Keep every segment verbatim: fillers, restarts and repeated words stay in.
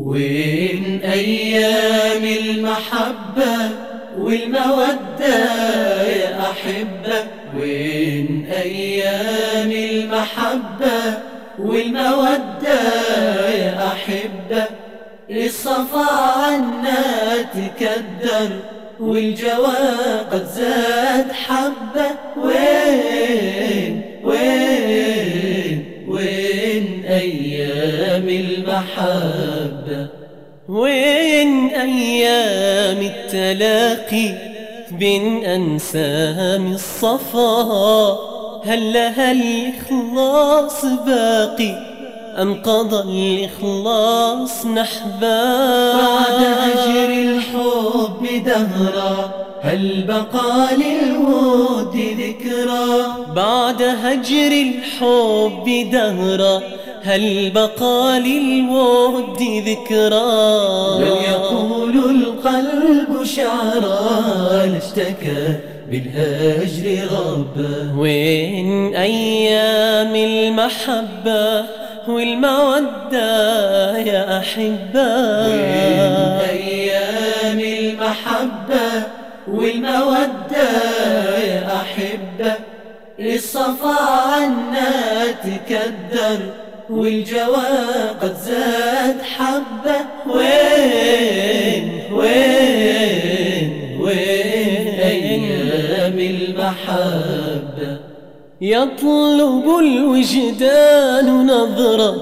وين أيام المحبة والمودة يا أحبة؟ وين أيام المحبة والمودة يا أحبة؟ الصفا عنا تكدر والجوا قد زاد حبة. وين وين وين أيام المحبة؟ وين أيام التلاقي بين أنسام الصفا؟ هل لها الإخلاص باقي أم قضى الإخلاص نحبا؟ بعد هجر الحب دهرا هل بقى للود ذكرى؟ بعد هجر الحب دهرا هل بقى للود ذكرى؟ لو يقول القلب شعرا لاشتكى بالهجر غربا. وين أيام المحبة والمودة يا أحبة؟ وين أيام المحبة والمودة يا أحبة؟ الصفا عنا تكدر والجوا قد زاد حبة. وين وين وين أيام المحبة؟ يطلب الوجدان نظرة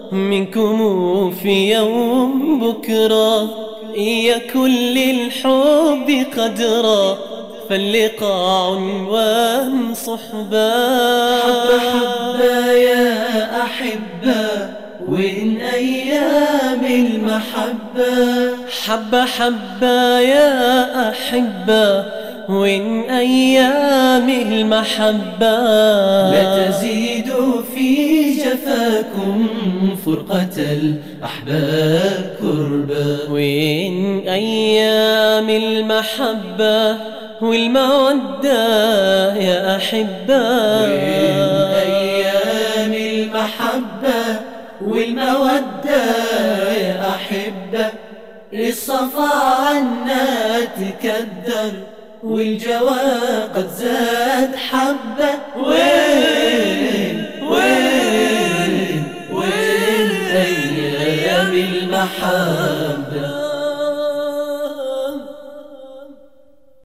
منكم في يوم بكرة، إن يكن للحب قدرا فاللقاء عنوان صحبا. حبة حبة يا أحبة وإن أيام المحبة؟ حبة حبة يا أحبة وإن أيام المحبة؟ لا تزيد في جفاكم فرقة الأحباب كربا. وإن أيام المحبة والمودة يا أحبة؟ وإن أيام المحبة والمودة يا أحبة؟ الصفا عنا تكدر والجوا قد زاد حبة.